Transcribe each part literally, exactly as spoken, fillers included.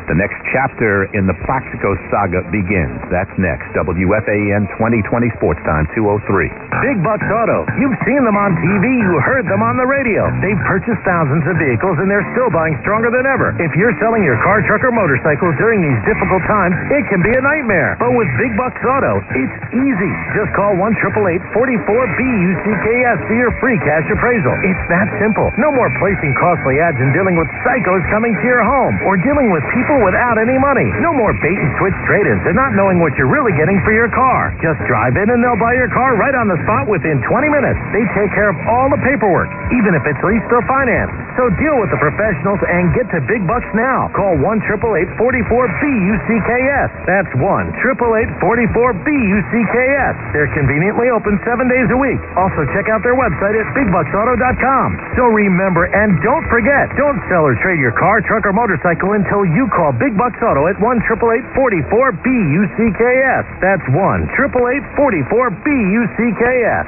The next chapter in the Plaxico saga begins. That's next. W F A N twenty twenty Sports Time, two oh three. Big Bucks Auto. You've seen them on T V. You heard them on the radio. They've purchased thousands of vehicles, and they're still buying stronger than ever. If you're selling your car, truck, or motorcycle during these difficult times, it can be a nightmare. But with Big Bucks Auto, it's easy. Just call one eight eight eight, four four, B U C K S for your free cash appraisal. It's that simple. No more placing costly ads and dealing with psychos coming to your home, or dealing with people without any money. No more bait and switch trade-ins and not knowing what you're really getting for your car. Just drive in and they'll buy your car right on the spot within twenty minutes. They take care of all the paperwork, even if it's leased or financed. So deal with the professionals and get to Big Bucks now. Call one eight eight eight, four four, B U C K S. That's one eight eight eight, four four, B U C K S. They're conveniently open seven days a week. Also check out their website at big bucks auto dot com. So remember and don't forget, don't sell or trade your car, truck, or motorcycle until you call Big Bucks Auto at one eight eight eight, four four, B U C K S. That's one eight eight eight, four four, B U C K S.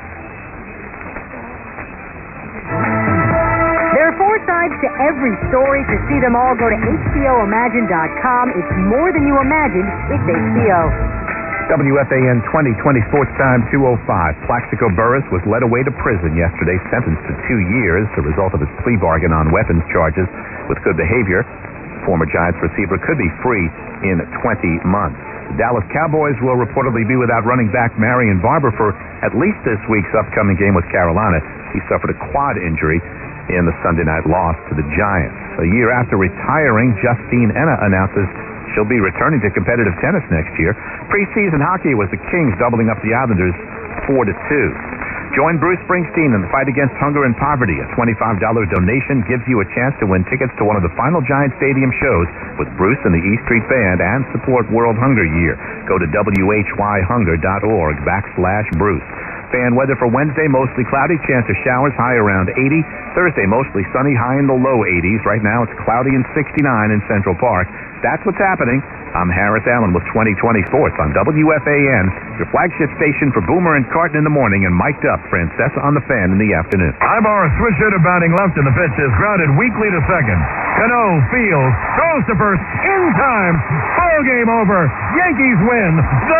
There are four sides to every story. To see them all, go to H B O Imagine dot com. It's more than you imagined. It's H B O. W F A N twenty twenty Sports Time, two oh five. Plaxico Burress was led away to prison yesterday, sentenced to two years, the result of his plea bargain on weapons charges with good behavior. Former Giants receiver could be free in twenty months. The Dallas Cowboys will reportedly be without running back Marion Barber for at least this week's upcoming game with Carolina. He suffered a quad injury in the Sunday night loss to the Giants. A year after retiring, Justine Enna announces she'll be returning to competitive tennis next year. Preseason hockey was the Kings doubling up the Islanders four to two. Join Bruce Springsteen in the fight against hunger and poverty. A twenty-five dollars donation gives you a chance to win tickets to one of the final Giant Stadium shows with Bruce and the E Street Band and support World Hunger Year. Go to W H Y hunger dot org backslash Bruce. Fan weather for Wednesday, mostly cloudy, chance of showers, high around eighty. Thursday, mostly sunny, high in the low eighties. Right now, it's cloudy and sixty-nine in Central Park. That's what's happening. I'm Harris Allen with twenty twenty Sports on W F A N, your flagship station for Boomer and Carton in the morning, and mic'd up Francesa on the Fan in the afternoon. Ibar switch hitter batting left, and the pitch is grounded weakly to second. Cano fields, throws to first, in time. Ball game over. Yankees win. The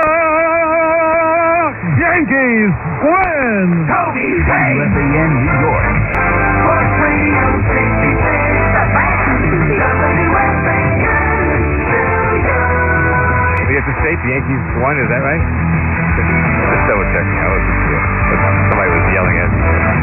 Yankees win. Toby Ray. W F A N New York. Sports Radio sixty-six. The Fan. W F A N. We have to state the Yankees won, is that right? Just double checking. I wasn't sure. Somebody was yelling at me.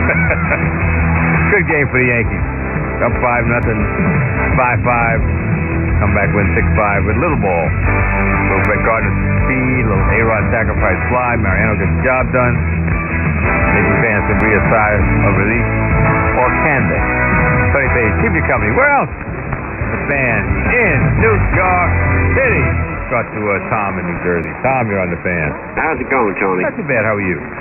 Good game for the Yankees. Up five nothing, five five. Come back win six five with little ball. Little Brett Gardner speed, little A-Rod sacrifice fly. Mariano gets the job done. Yankee fans can breathe a sigh of relief, or can they? Tony Page, keep your company. Where else? The Fan in New York City. Got to uh, Tom in New Jersey. Tom, you're on the Fan. How's it going, Tony? Not too bad. How are you?